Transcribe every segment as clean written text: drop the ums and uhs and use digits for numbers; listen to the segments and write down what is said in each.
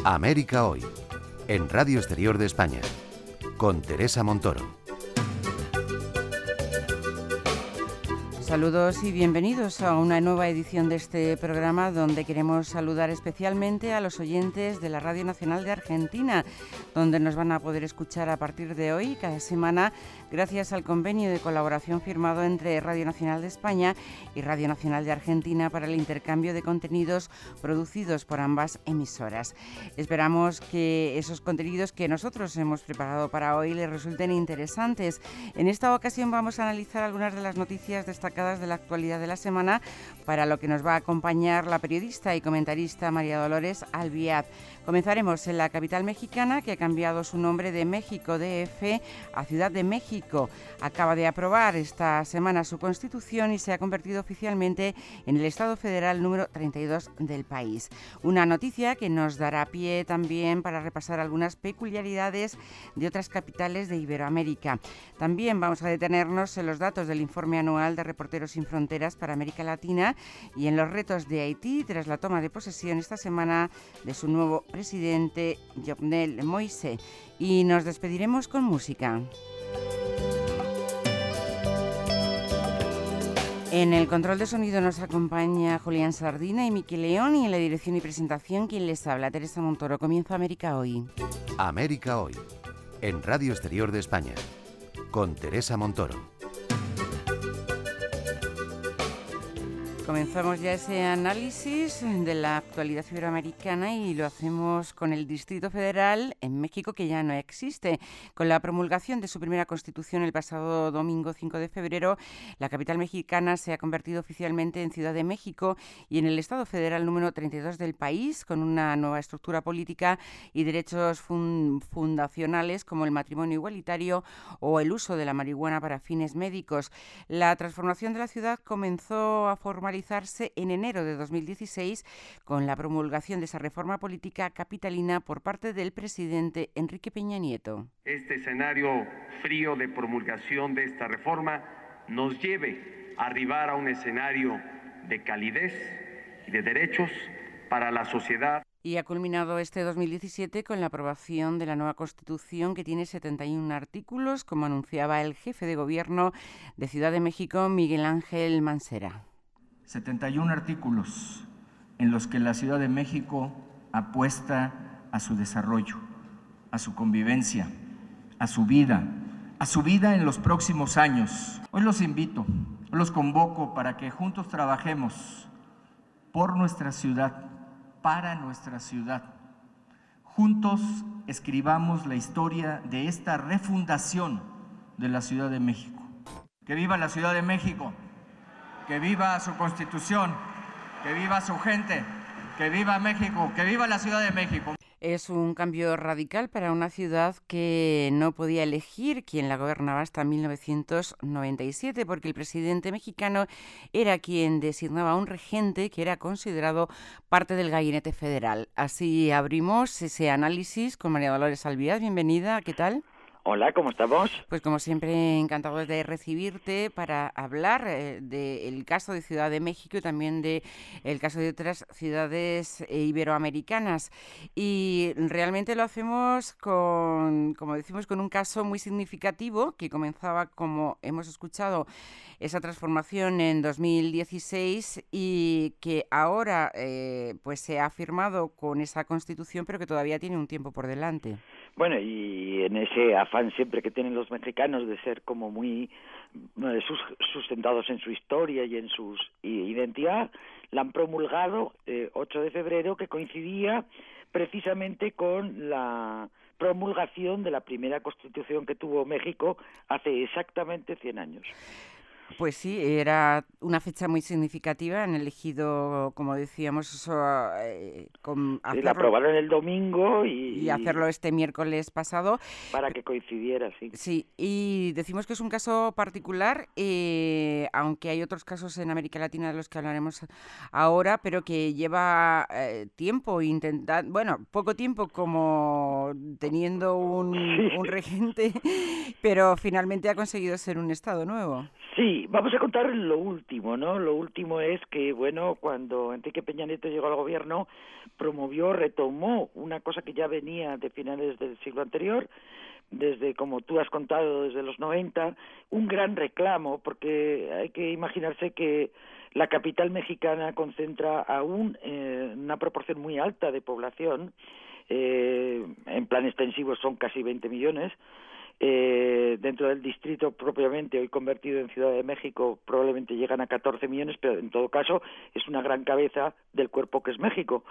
América Hoy, en Radio Exterior de España, con Teresa Montoro. Saludos y bienvenidos a una nueva edición de este programa donde queremos saludar especialmente a los oyentes de la Radio Nacional de Argentina, donde nos van a poder escuchar a partir de hoy, cada semana, gracias al convenio de colaboración firmado entre Radio Nacional de España y Radio Nacional de Argentina para el intercambio de contenidos producidos por ambas emisoras. Esperamos que esos contenidos que nosotros hemos preparado para hoy les resulten interesantes. En esta ocasión vamos a analizar algunas de las noticias destacadas de la actualidad de la semana, para lo que nos va a acompañar la periodista y comentarista María Dolores Albiad. Comenzaremos en la capital mexicana, que ha cambiado su nombre de México DF a Ciudad de México. Acaba de aprobar esta semana su constitución y se ha convertido oficialmente en el Estado federal número 32 del país. Una noticia que nos dará pie también para repasar algunas peculiaridades de otras capitales de Iberoamérica. También vamos a detenernos en los datos del informe anual de Reporteros Sin Fronteras para América Latina y en los retos de Haití tras la toma de posesión esta semana de su nuevo presidente, Jovenel Moïse. Y nos despediremos con música. En el control de sonido nos acompaña Julián Sardina y Miki León, y en la dirección y presentación quien les habla, Teresa Montoro. Comienza América Hoy. América Hoy, en Radio Exterior de España, con Teresa Montoro. Comenzamos ya ese análisis de la actualidad iberoamericana y lo hacemos con el Distrito Federal en México, que ya no existe. Con la promulgación de su primera constitución el pasado domingo 5 de febrero, la capital mexicana se ha convertido oficialmente en Ciudad de México y en el Estado federal número 32 del país, con una nueva estructura política y derechos fundacionales como el matrimonio igualitario o el uso de la marihuana para fines médicos. La transformación de la ciudad comenzó a formalizarse en enero de 2016 con la promulgación de esa reforma política capitalina por parte del presidente Enrique Peña Nieto. Este escenario frío de promulgación de esta reforma nos lleve a arribar a un escenario de calidez y de derechos para la sociedad. Y ha culminado este 2017 con la aprobación de la nueva Constitución, que tiene 71 artículos, como anunciaba el jefe de gobierno de Ciudad de México, Miguel Ángel Mancera. 71 artículos en los que la Ciudad de México apuesta a su desarrollo, a su convivencia, a su vida en los próximos años. Hoy los invito, los convoco para que juntos trabajemos por nuestra ciudad, para nuestra ciudad. Juntos escribamos la historia de esta refundación de la Ciudad de México. ¡Que viva la Ciudad de México! ¡Que viva su Constitución! ¡Que viva su gente! ¡Que viva México! ¡Que viva la Ciudad de México! Es un cambio radical para una ciudad que no podía elegir quién la gobernaba hasta 1997, porque el presidente mexicano era quien designaba a un regente que era considerado parte del gabinete federal. Así abrimos ese análisis con María Dolores Albiad. Bienvenida, ¿qué tal? Hola, ¿cómo estamos? Pues como siempre, encantados de recibirte para hablar del caso de Ciudad de México y también del caso de otras ciudades iberoamericanas. Y realmente lo hacemos como decimos, con un caso muy significativo que comenzaba, como hemos escuchado, esa transformación en 2016 y que ahora pues se ha firmado con esa Constitución, pero que todavía tiene un tiempo por delante. Bueno, y en ese afán siempre que tienen los mexicanos de ser como muy sustentados en su historia y en su identidad, la han promulgado 8 de febrero, que coincidía precisamente con la promulgación de la primera Constitución que tuvo México hace exactamente 100 años. Pues sí, era una fecha muy significativa. Han elegido, como decíamos, la aprobaron el domingo y hacerlo este miércoles pasado. Para que coincidiera, sí. Sí, y decimos que es un caso particular, aunque hay otros casos en América Latina de los que hablaremos ahora, pero que lleva tiempo poco tiempo como teniendo un regente, pero finalmente ha conseguido ser un estado nuevo. Sí, Y vamos a contar lo último, ¿no? Lo último es que, bueno, cuando Enrique Peña Nieto llegó al gobierno, retomó una cosa que ya venía de finales del siglo anterior, desde, como tú has contado, desde los 90, un gran reclamo, porque hay que imaginarse que la capital mexicana concentra aún una proporción muy alta de población, en plan extensivo son casi 20 millones, dentro del distrito propiamente, hoy convertido en Ciudad de México, probablemente llegan a 14 millones, pero en todo caso es una gran cabeza del cuerpo que es México.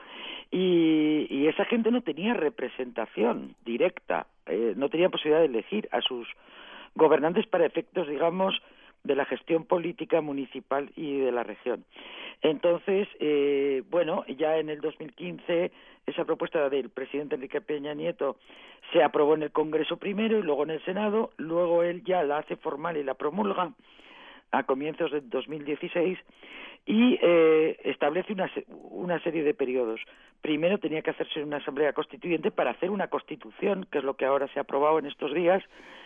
Y esa gente no tenía representación directa, no tenía posibilidad de elegir a sus gobernantes para efectos, digamos, de la gestión política municipal y de la región. Entonces, bueno, ya en el 2015 esa propuesta del presidente Enrique Peña Nieto se aprobó en el Congreso primero y luego en el Senado, luego él ya la hace formal y la promulga a comienzos de 2016 y establece una serie de periodos. Primero tenía que hacerse una asamblea constituyente para hacer una constitución, que es lo que ahora se ha aprobado en estos días,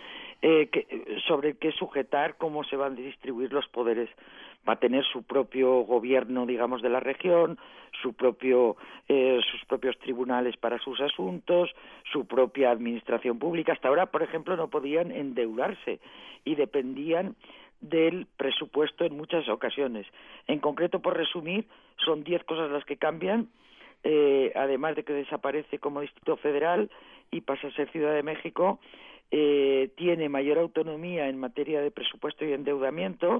sobre qué sujetar, cómo se van a distribuir los poderes. Va a tener su propio gobierno, digamos, de la región, sus propios tribunales para sus asuntos, su propia administración pública. Hasta ahora, por ejemplo, no podían endeudarse y dependían del presupuesto en muchas ocasiones. En concreto, por resumir, son 10 cosas las que cambian, además de que desaparece como Distrito Federal y pasa a ser Ciudad de México. Tiene mayor autonomía en materia de presupuesto y endeudamiento.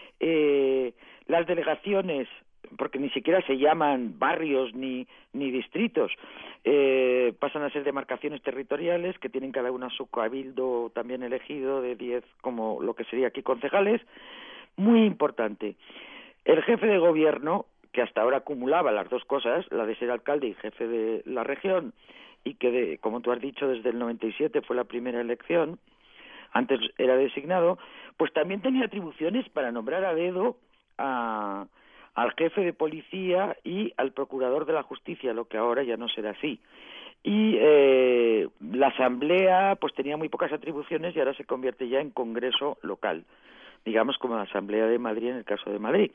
Las delegaciones, porque ni siquiera se llaman barrios ni distritos, pasan a ser demarcaciones territoriales que tienen cada una su cabildo también elegido de 10, como lo que sería aquí concejales. Muy importante, el jefe de gobierno, que hasta ahora acumulaba las dos cosas, la de ser alcalde y jefe de la región, y que, como tú has dicho, desde el 97 fue la primera elección, antes era designado, pues también tenía atribuciones para nombrar a dedo al jefe de policía y al procurador de la justicia, lo que ahora ya no será así. Y la asamblea pues tenía muy pocas atribuciones y ahora se convierte ya en congreso local, digamos como la Asamblea de Madrid en el caso de Madrid.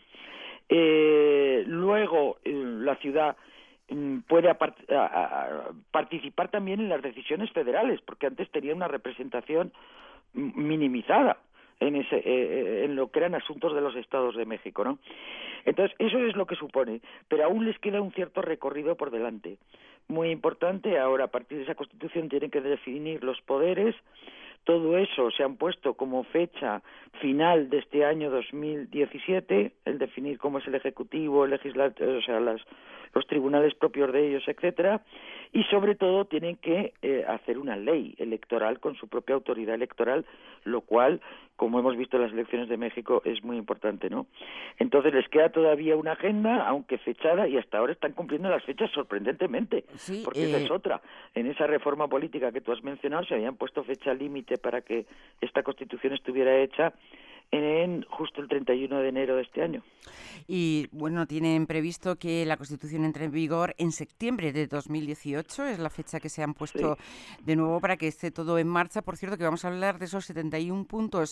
Luego la ciudad puede participar también en las decisiones federales, porque antes tenía una representación minimizada en lo que eran asuntos de los estados de México, ¿no? Entonces, eso es lo que supone, pero aún les queda un cierto recorrido por delante. Muy importante, ahora a partir de esa Constitución tienen que definir los poderes. Todo eso se han puesto como fecha final de este año 2017, el definir cómo es el Ejecutivo, el Legislativo, o sea, los tribunales propios de ellos, etcétera, y sobre todo tienen que hacer una ley electoral con su propia autoridad electoral, lo cual, como hemos visto en las elecciones de México, es muy importante, ¿no? Entonces les queda todavía una agenda, aunque fechada, y hasta ahora están cumpliendo las fechas sorprendentemente, sí, porque esa es otra. En esa reforma política que tú has mencionado se habían puesto fecha límite para que esta Constitución estuviera hecha en justo el 31 de enero de este año. Y bueno, tienen previsto que la Constitución entre en vigor en septiembre de 2018, es la fecha que se han puesto de nuevo para que esté todo en marcha. Por cierto, que vamos a hablar de esos 71 puntos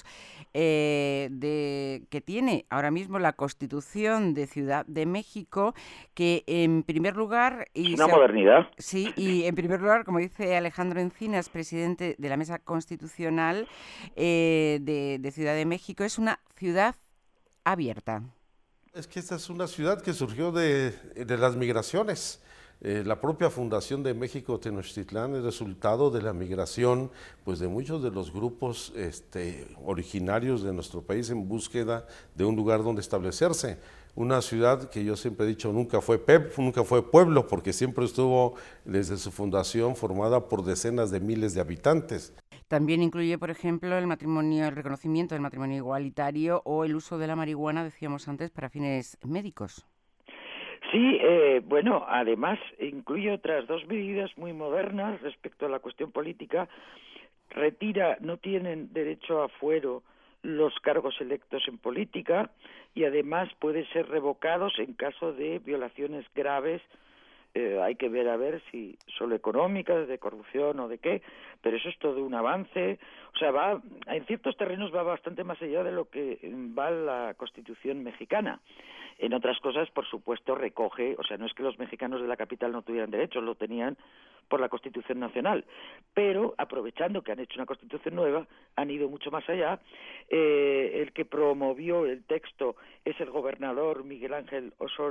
que tiene ahora mismo la Constitución de Ciudad de México, que en primer lugar... Es una modernidad. Sí, y en primer lugar, como dice Alejandro Encinas, presidente de la Mesa Constitucional de Ciudad de México, es una ciudad abierta. Es que esta es una ciudad que surgió de las migraciones. La propia fundación de México Tenochtitlán es resultado de la migración pues de muchos de los grupos originarios de nuestro país en búsqueda de un lugar donde establecerse. Una ciudad que yo siempre he dicho nunca fue pueblo, porque siempre estuvo desde su fundación formada por decenas de miles de habitantes. También incluye, por ejemplo, el reconocimiento del matrimonio igualitario o el uso de la marihuana, decíamos antes, para fines médicos. Sí, bueno, además incluye otras dos medidas muy modernas respecto a la cuestión política. No tienen derecho a fuero los cargos electos en política y además pueden ser revocados en caso de violaciones graves hay que ver a ver si solo económicas, de corrupción o de qué, pero eso es todo un avance. O sea, va en ciertos terrenos va bastante más allá de lo que va la Constitución mexicana. En otras cosas, por supuesto, recoge, o sea, no es que los mexicanos de la capital no tuvieran derechos, lo tenían por la Constitución Nacional, pero aprovechando que han hecho una Constitución nueva, han ido mucho más allá. El que promovió el texto es el gobernador Miguel Ángel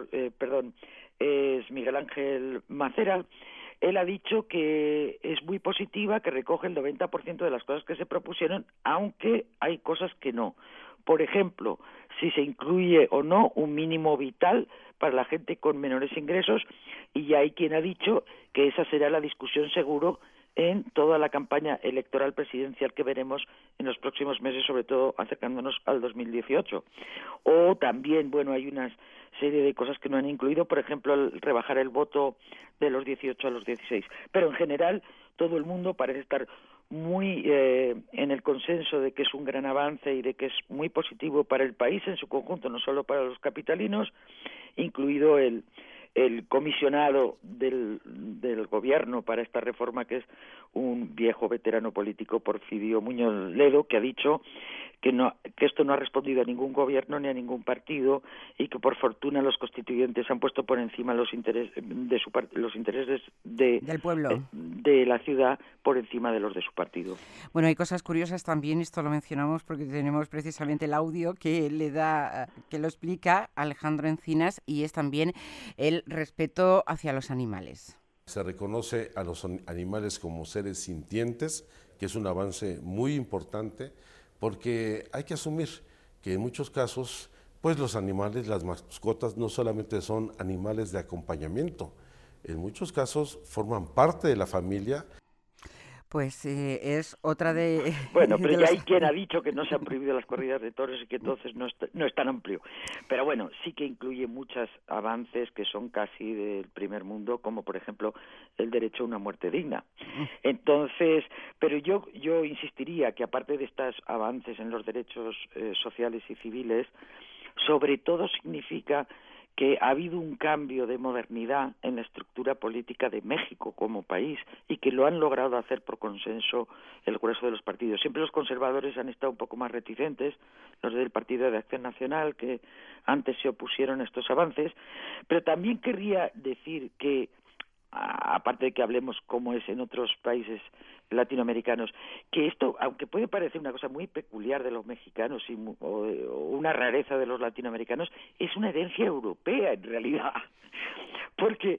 Mancera. Él ha dicho que es muy positiva, que recoge el 90% de las cosas que se propusieron, aunque hay cosas que no. Por ejemplo, si se incluye o no un mínimo vital para la gente con menores ingresos, y ya hay quien ha dicho que esa será la discusión seguro en toda la campaña electoral presidencial que veremos en los próximos meses, sobre todo acercándonos al 2018. O también, bueno, hay una serie de cosas que no han incluido, por ejemplo, el rebajar el voto de los 18 a los 16. Pero en general, todo el mundo parece estar muy en el consenso de que es un gran avance y de que es muy positivo para el país en su conjunto, no solo para los capitalinos, incluido el comisionado del gobierno para esta reforma, que es un viejo veterano político, Porfirio Muñoz Ledo, que ha dicho que esto no ha respondido a ningún gobierno ni a ningún partido, y que por fortuna los constituyentes han puesto por encima los intereses del pueblo, de la ciudad por encima de los de su partido. Bueno, hay cosas curiosas también, esto lo mencionamos porque tenemos precisamente el audio que lo explica Alejandro Encinas, y es también el respeto hacia los animales. Se reconoce a los animales como seres sintientes, que es un avance muy importante, porque hay que asumir que en muchos casos, pues los animales, las mascotas, no solamente son animales de acompañamiento, en muchos casos forman parte de la familia. Pues es otra de... Bueno, pero ya hay quien ha dicho que no se han prohibido las corridas de toros y que entonces no es tan amplio. Pero bueno, sí que incluye muchos avances que son casi del primer mundo, como por ejemplo el derecho a una muerte digna. Entonces, pero yo insistiría que aparte de estos avances en los derechos sociales y civiles, sobre todo significa que ha habido un cambio de modernidad en la estructura política de México como país, y que lo han logrado hacer por consenso el grueso de los partidos. Siempre los conservadores han estado un poco más reticentes, los del Partido de Acción Nacional, que antes se opusieron a estos avances, pero también querría decir que, aparte de que hablemos cómo es en otros países latinoamericanos, que esto, aunque puede parecer una cosa muy peculiar de los mexicanos o una rareza de los latinoamericanos, es una herencia europea en realidad, porque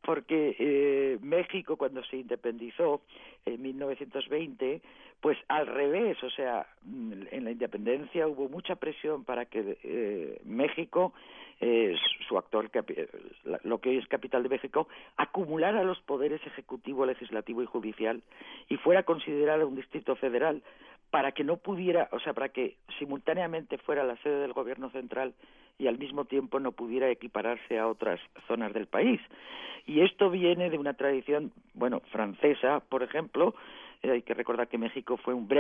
México, cuando se independizó en 1920, pues al revés, o sea, en la independencia hubo mucha presión para que México, su actual lo que hoy es capital de México, acumulara los poderes ejecutivo, legislativo y judicial y fuera considerada un distrito federal, para que no pudiera, o sea, para que simultáneamente fuera la sede del gobierno central y al mismo tiempo no pudiera equipararse a otras zonas del país. Y esto viene de una tradición, bueno, francesa, por ejemplo. Hay que recordar que México fue un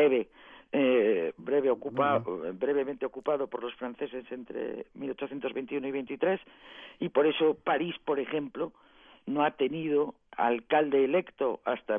brevemente ocupado por los franceses entre 1821 y 23, y por eso París, por ejemplo, no ha tenido alcalde electo hasta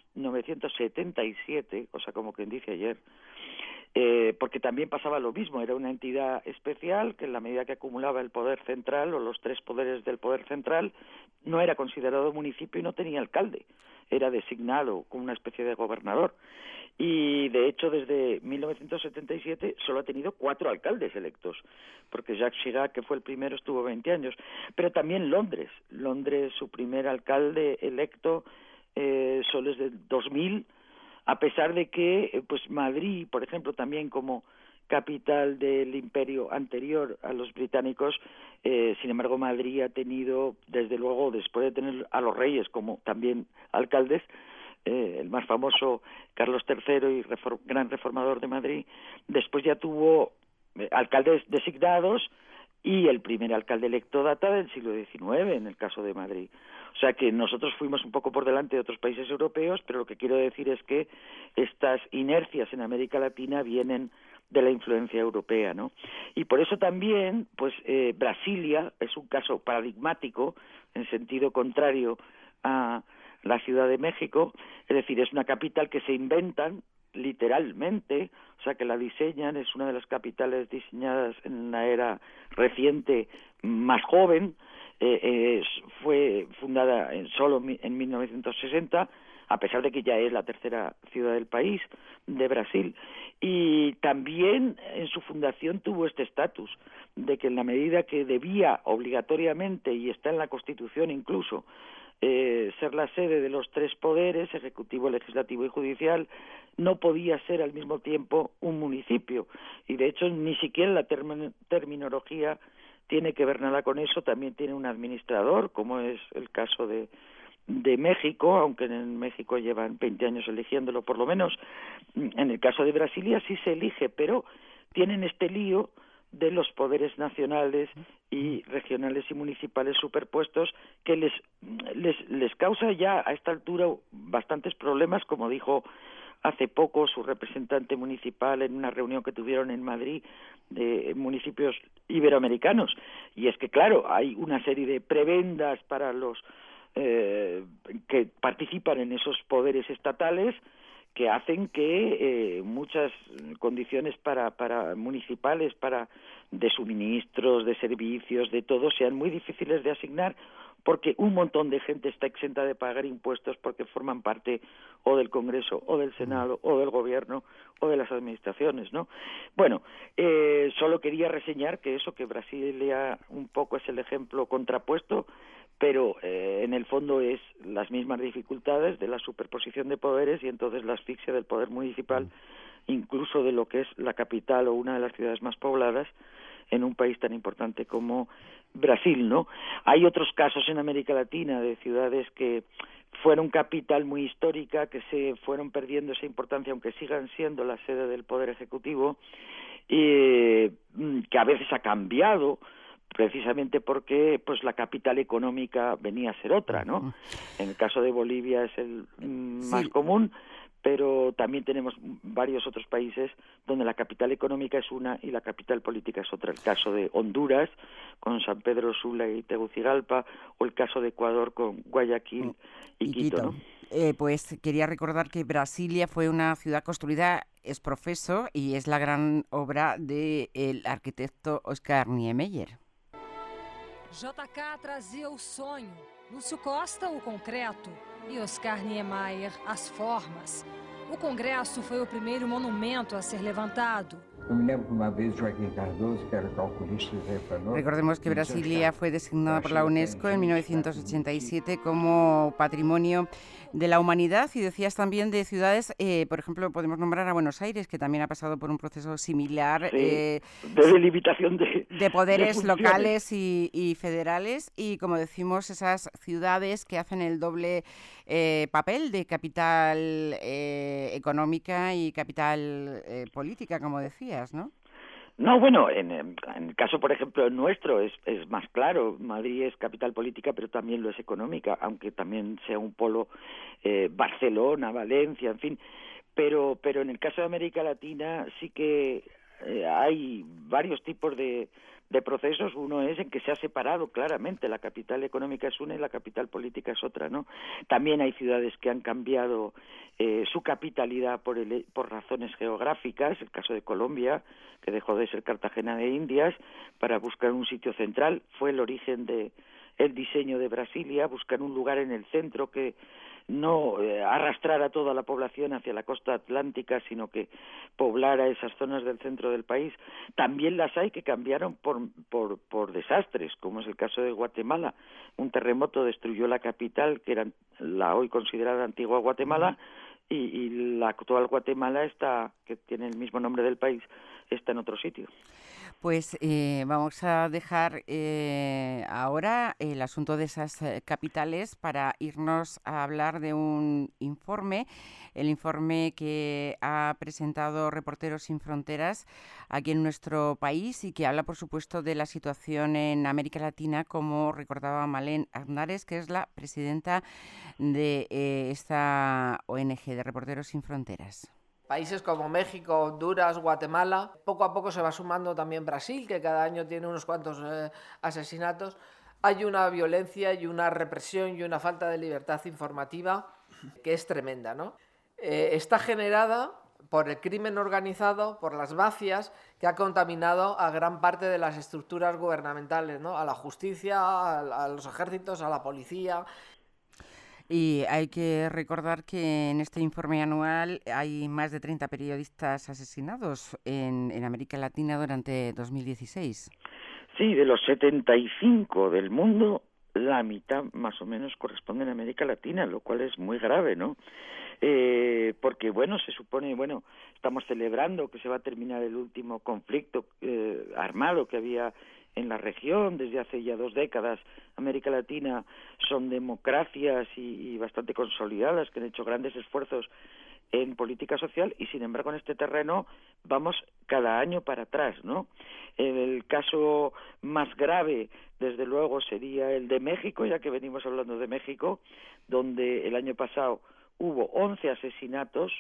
1977, o sea, como quien dice ayer, porque también pasaba lo mismo, era una entidad especial que en la medida que acumulaba el poder central o los tres poderes del poder central, no era considerado municipio y no tenía alcalde, era designado como una especie de gobernador. Y de hecho desde 1977 solo ha tenido 4 alcaldes electos, porque Jacques Chirac, que fue el primero, estuvo 20 años. Pero también Londres, su primer alcalde electo solo es del 2000, a pesar de que pues Madrid, por ejemplo, también como capital del imperio anterior a los británicos, sin embargo Madrid ha tenido, desde luego, después de tener a los reyes como también alcaldes, el más famoso Carlos III y gran reformador de Madrid, después ya tuvo alcaldes designados, y el primer alcalde electo data del siglo XIX en el caso de Madrid. O sea que nosotros fuimos un poco por delante de otros países europeos, pero lo que quiero decir es que estas inercias en América Latina vienen de la influencia europea, ¿no? Y por eso también, pues Brasilia es un caso paradigmático en sentido contrario a la Ciudad de México, es decir, es una capital que se inventan literalmente, o sea que la diseñan, es una de las capitales diseñadas en la era reciente más joven, fue fundada solo en 1960, a pesar de que ya es la tercera ciudad del país, de Brasil, y también en su fundación tuvo este estatus, de que en la medida que debía obligatoriamente, y está en la Constitución incluso, ser la sede de los tres poderes, ejecutivo, legislativo y judicial, no podía ser al mismo tiempo un municipio, y de hecho ni siquiera la terminología tiene que ver nada con eso, también tiene un administrador, como es el caso de México, aunque en México llevan 20 años eligiéndolo por lo menos. En el caso de Brasilia sí se elige, pero tienen este lío de los poderes nacionales y regionales y municipales superpuestos que les causa ya a esta altura bastantes problemas, como dijo hace poco su representante municipal en una reunión que tuvieron en Madrid de municipios iberoamericanos. Y es que, claro, hay una serie de prebendas para los que participan en esos poderes estatales que hacen que muchas condiciones para municipales, de suministros, de servicios, de todo, sean muy difíciles de asignar, porque un montón de gente está exenta de pagar impuestos porque forman parte o del Congreso, o del Senado, o del Gobierno, o de las administraciones, ¿no? Bueno, solo quería reseñar que Brasilia un poco es el ejemplo contrapuesto, pero en el fondo es las mismas dificultades de la superposición de poderes y entonces la asfixia del poder municipal, incluso de lo que es la capital o una de las ciudades más pobladas en un país tan importante como Brasil, ¿no? Hay otros casos en América Latina de ciudades que fueron capital muy histórica, que se fueron perdiendo esa importancia, aunque sigan siendo la sede del poder ejecutivo, que a veces ha cambiado, precisamente porque pues la capital económica venía a ser otra, ¿no? En el caso de Bolivia es el más común, pero también tenemos varios otros países donde la capital económica es una y la capital política es otra. El caso de Honduras con San Pedro Sula y Tegucigalpa, o el caso de Ecuador con Guayaquil y Quito, ¿no? Pues quería recordar que Brasilia fue una ciudad construida ex professo y es la gran obra del arquitecto Oscar Niemeyer. JK trazia o sonho, Lúcio Costa o concreto e Oscar Niemeyer as formas. O Congresso foi o primeiro monumento a ser levantado. Eu me lembro que uma vez Joaquim Cardoso, que era calculista y jefe de Recordemos que Brasilia fue designada por la UNESCO en 1987 como Patrimonio de la Humanidad, y decías también de ciudades, por ejemplo, podemos nombrar a Buenos Aires, que también ha pasado por un proceso similar de delimitación de poderes locales y federales, y como decimos, esas ciudades que hacen el doble papel de capital económica y capital política, como decías, ¿no? No, bueno, en el caso, por ejemplo, nuestro es más claro. Madrid es capital política, pero también lo es económica, aunque también sea un polo Barcelona, Valencia, en fin. Pero en el caso de América Latina sí que hay varios tipos de procesos. Uno es en que se ha separado claramente, la capital económica es una y la capital política es otra, ¿no? También hay ciudades que han cambiado su capitalidad por razones geográficas, el caso de Colombia, que dejó de ser Cartagena de Indias para buscar un sitio central, fue el origen de el diseño de Brasilia, buscar un lugar en el centro que no arrastrar a toda la población hacia la costa atlántica, sino que poblara esas zonas del centro del país. También las hay que cambiaron por desastres, como es el caso de Guatemala. Un terremoto destruyó la capital, que era la hoy considerada antigua Guatemala, y la actual Guatemala que tiene el mismo nombre del país, está en otro sitio. Pues vamos a dejar ahora el asunto de esas capitales para irnos a hablar de un informe, el informe que ha presentado Reporteros Sin Fronteras aquí en nuestro país y que habla, por supuesto, de la situación en América Latina, como recordaba Malén Aznares, que es la presidenta de esta ONG, de Reporteros Sin Fronteras. Países como México, Honduras, Guatemala. Poco a poco se va sumando también Brasil, que cada año tiene unos cuantos asesinatos. Hay una violencia y una represión y una falta de libertad informativa que es tremenda, ¿no? Está generada por el crimen organizado, por las mafias, que ha contaminado a gran parte de las estructuras gubernamentales, ¿no? A la justicia, a los ejércitos, a la policía. Y hay que recordar que en este informe anual hay más de 30 periodistas asesinados en América Latina durante 2016. Sí, de los 75 del mundo, la mitad más o menos corresponde a América Latina, lo cual es muy grave, ¿no? Porque, bueno, se supone, estamos celebrando que se va a terminar el último conflicto armado que había en la región desde hace ya 2 décadas. América Latina son democracias y bastante consolidadas que han hecho grandes esfuerzos en política social y, sin embargo, en este terreno vamos cada año para atrás, ¿no? El caso más grave, desde luego, sería el de México, ya que venimos hablando de México, donde el año pasado hubo 11 asesinatos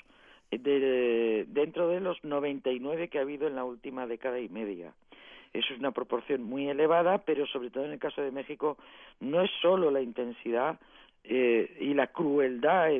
dentro de los 99 que ha habido en la última década y media. Eso es una proporción muy elevada, pero sobre todo en el caso de México no es solo la intensidad y la crueldad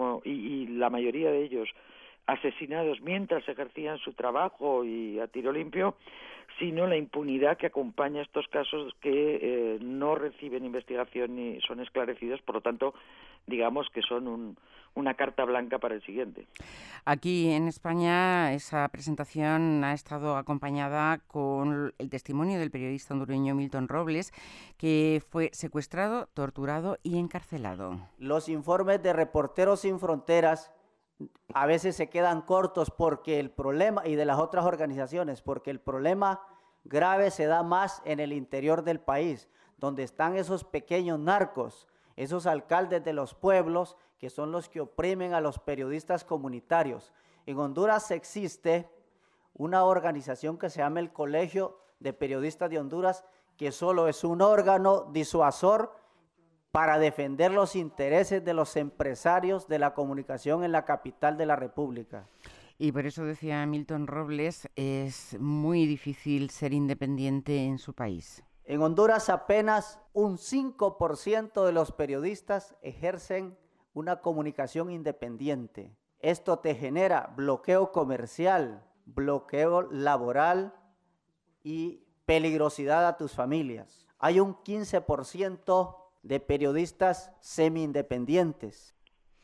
y la mayoría de ellos asesinados mientras ejercían su trabajo y a tiro limpio, sino la impunidad que acompaña estos casos que no reciben investigación ni son esclarecidos, por lo tanto, digamos que son una carta blanca para el siguiente. Aquí en España esa presentación ha estado acompañada con el testimonio del periodista hondureño Milton Robles, que fue secuestrado, torturado y encarcelado. Los informes de Reporteros Sin Fronteras a veces se quedan cortos porque el problema, y de las otras organizaciones, porque el problema grave se da más en el interior del país, donde están esos pequeños narcos, esos alcaldes de los pueblos que son los que oprimen a los periodistas comunitarios. En Honduras existe una organización que se llama el Colegio de Periodistas de Honduras, que solo es un órgano disuasor para defender los intereses de los empresarios de la comunicación en la capital de la República. Y por eso decía Milton Robles, es muy difícil ser independiente en su país. En Honduras apenas un 5% de los periodistas ejercen una comunicación independiente. Esto te genera bloqueo comercial, bloqueo laboral y peligrosidad a tus familias. Hay un 15% de periodistas semi-independientes.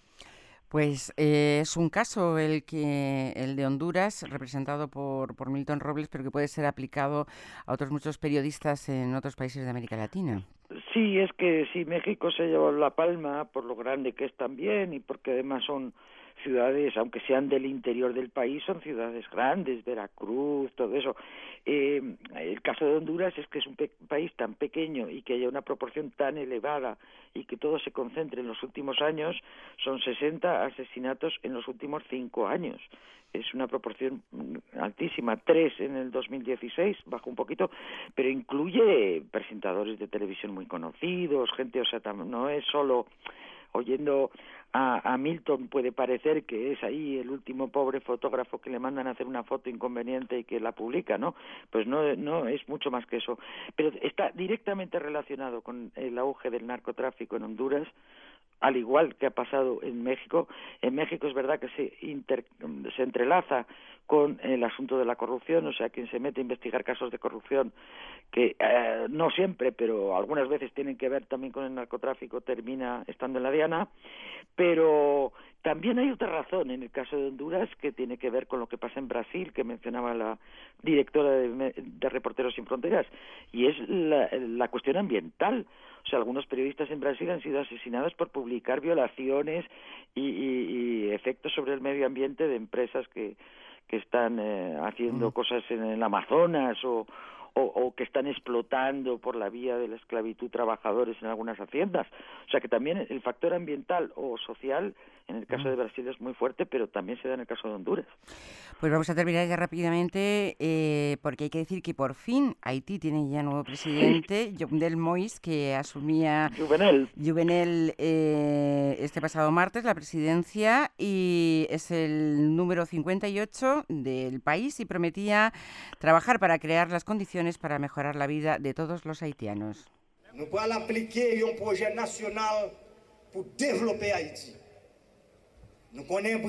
Pues es un caso el de Honduras, representado por Milton Robles, pero que puede ser aplicado a otros muchos periodistas en otros países de América Latina. Sí, es que sí, México se llevó la palma por lo grande que es también y porque además son ciudades, aunque sean del interior del país, son ciudades grandes, Veracruz, todo eso. El caso de Honduras es que es un país tan pequeño y que haya una proporción tan elevada y que todo se concentre en los últimos años, son 60 asesinatos en los últimos 5 años. Es una proporción altísima, 3 en el 2016, bajó un poquito, pero incluye presentadores de televisión muy conocidos, gente, o sea, no es solo oyendo a Milton puede parecer que es ahí el último pobre fotógrafo que le mandan a hacer una foto inconveniente y que la publica, ¿no? Pues no es mucho más que eso. Pero está directamente relacionado con el auge del narcotráfico en Honduras, al igual que ha pasado en México. En México es verdad que se entrelaza con el asunto de la corrupción, o sea, quien se mete a investigar casos de corrupción, que no siempre, pero algunas veces tienen que ver también con el narcotráfico, termina estando en la diana. Pero también hay otra razón en el caso de Honduras que tiene que ver con lo que pasa en Brasil, que mencionaba la directora de Reporteros Sin Fronteras, y es la cuestión ambiental. O sea, algunos periodistas en Brasil han sido asesinados por publicar violaciones y efectos sobre el medio ambiente de empresas que están haciendo cosas en el Amazonas o que están explotando por la vía de la esclavitud trabajadores en algunas haciendas. O sea que también el factor ambiental o social En el caso de Brasil es muy fuerte, pero también se da en el caso de Honduras. Pues vamos a terminar ya rápidamente, porque hay que decir que por fin Haití tiene ya nuevo presidente, Jovenel Moïse, que asumía Juvenel este pasado martes la presidencia, y es el número 58 del país y prometía trabajar para crear las condiciones para mejorar la vida de todos los haitianos. Nous allons appliquer un projet national pour développer Haïti. Nous connaissons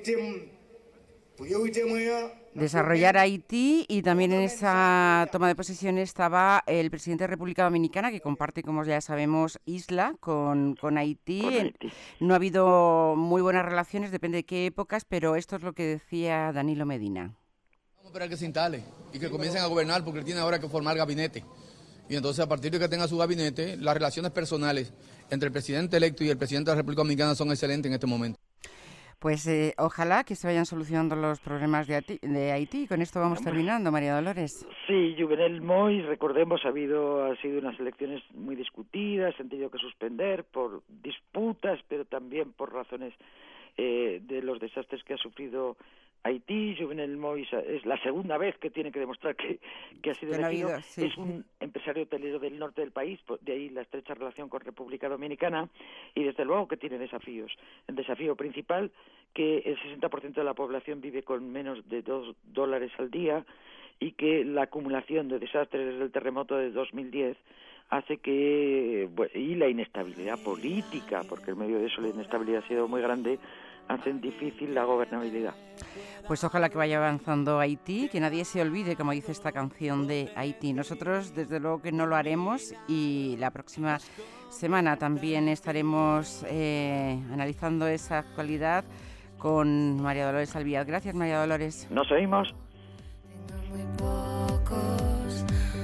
priorité moyen. Desarrollar Haití, y también en esa toma de posesión estaba el presidente de República Dominicana, que comparte, como ya sabemos, isla con Haití. No ha habido muy buenas relaciones, depende de qué épocas, pero esto es lo que decía Danilo Medina. Vamos a esperar que se instale y que comiencen a gobernar, porque él tiene ahora que formar gabinete. Y entonces, a partir de que tenga su gabinete, las relaciones personales entre el presidente electo y el presidente de la República Dominicana son excelentes en este momento. Pues ojalá que se vayan solucionando los problemas de Haití. Y con esto vamos terminando, María Dolores. Sí, Jovenel Moïse, recordemos, ha sido unas elecciones muy discutidas, se han tenido que suspender por disputas, pero también por razones de los desastres que ha sufrido Haití. Jovenel Moïse es la segunda vez que tiene que demostrar que ha sido elegido. Sí. Es un empresario hotelero del norte del país, de ahí la estrecha relación con República Dominicana, y desde luego que tiene desafíos. El desafío principal, que el 60% de la población vive con menos de $2 al día, y que la acumulación de desastres desde el terremoto de 2010 hace que, y la inestabilidad política, porque en medio de eso la inestabilidad ha sido muy grande, hacen difícil la gobernabilidad. Pues ojalá que vaya avanzando Haití, que nadie se olvide, como dice esta canción, de Haití. Nosotros desde luego que no lo haremos, y la próxima semana también estaremos analizando esa actualidad con María Dolores Albiaz. Gracias, María Dolores. Nos oímos. Muy pocos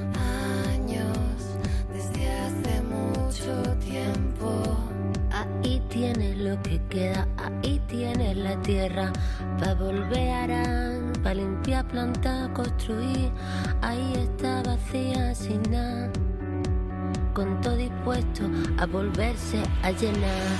años, desde hace mucho tiempo. Ahí tienes lo que queda, ahí tienes la tierra, pa' volver pa' limpiar, plantar, construir. Ahí está vacía sin nada, con todo dispuesto a volverse a llenar.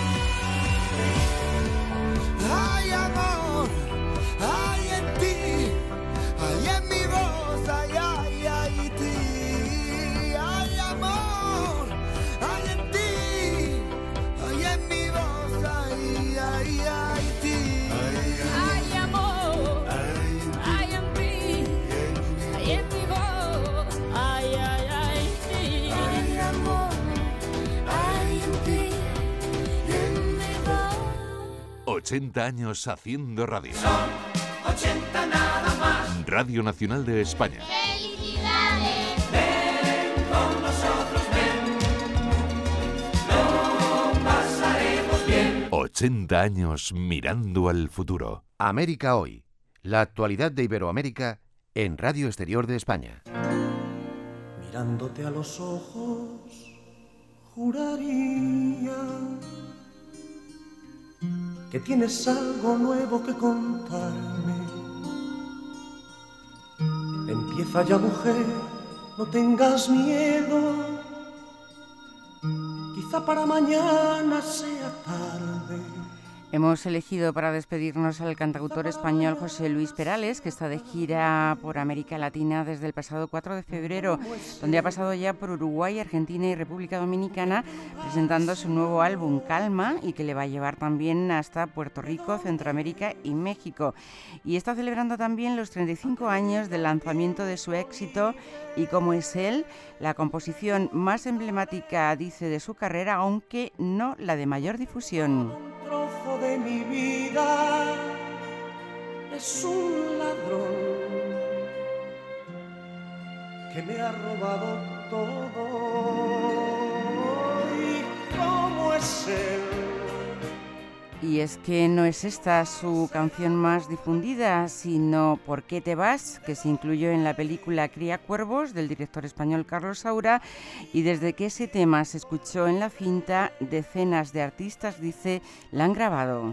Hay amor, hay en ti, hay en mi voz, hay Haití. Hay amor, hay en ti, hay en mi voz, hay Haití. Hay amor, hay en ti, hay en mi voz, hay Haití. Hay amor, hay en ti, en mi voz. 80 años haciendo radio. Son 80 nada más. Radio Nacional de España. ¡Felicidades! Ven con nosotros, ven. Lo pasaremos bien. 80 años mirando al futuro. América Hoy. La actualidad de Iberoamérica en Radio Exterior de España. Mirándote a los ojos, juraría que tienes algo nuevo que contarme. Empieza ya, mujer, no tengas miedo. Quizá para mañana sea tarde. Hemos elegido para despedirnos al cantautor español José Luis Perales, que está de gira por América Latina desde el pasado 4 de febrero, donde ha pasado ya por Uruguay, Argentina y República Dominicana, presentando su nuevo álbum Calma, y que le va a llevar también hasta Puerto Rico, Centroamérica y México. Y está celebrando también los 35 años del lanzamiento de su éxito Y como es él, la composición más emblemática, dice, de su carrera, aunque no la de mayor difusión. Trozo de mi vida es un ladrón que me ha robado todo. ¿Y cómo es él? Y es que no es esta su canción más difundida, sino ¿Por qué te vas?, que se incluyó en la película Cría cuervos, del director español Carlos Saura, y desde que ese tema se escuchó en la cinta, decenas de artistas, dice, la han grabado.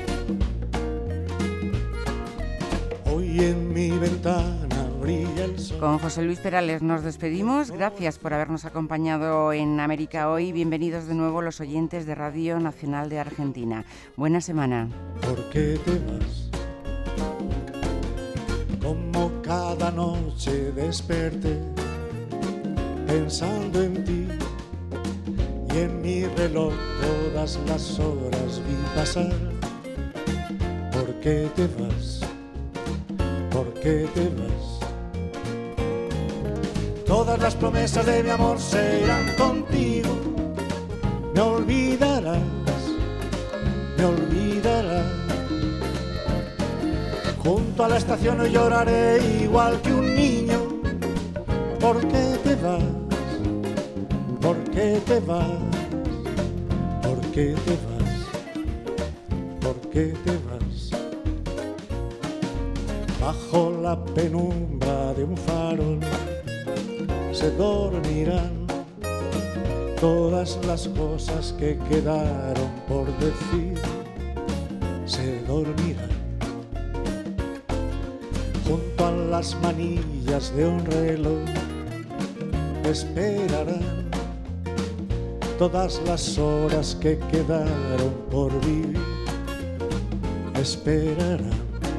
Hoy en mi ventana brilla el sol. Con José Luis Perales nos despedimos. Gracias por habernos acompañado en América Hoy. Bienvenidos de nuevo los oyentes de Radio Nacional de Argentina. Buena semana. ¿Por qué te vas? Como cada noche desperté pensando en ti, y en mi reloj todas las horas vi pasar. ¿Por qué te vas? ¿Por qué te vas? Todas las promesas de mi amor se irán contigo. Me olvidarás, me olvidarás. Junto a la estación hoy lloraré igual que un niño. ¿Por qué te vas? ¿Por qué te vas? ¿Por qué te vas? ¿Por qué te vas? Bajo la penumbra de un farol se dormirán todas las cosas que quedaron por decir. Se dormirán junto a las manillas de un reloj. Esperarán todas las horas que quedaron por vivir. Esperarán,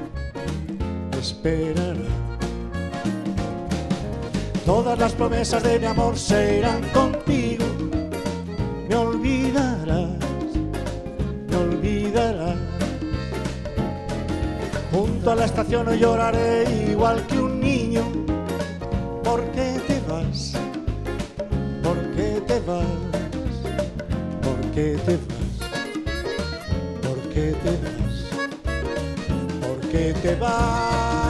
esperarán. Todas las promesas de mi amor se irán contigo. Me olvidarás, me olvidarás. Junto a la estación hoy lloraré igual que un niño. ¿Por qué te vas? ¿Por qué te vas? ¿Por qué te vas? ¿Por qué te vas? ¿Por qué te vas?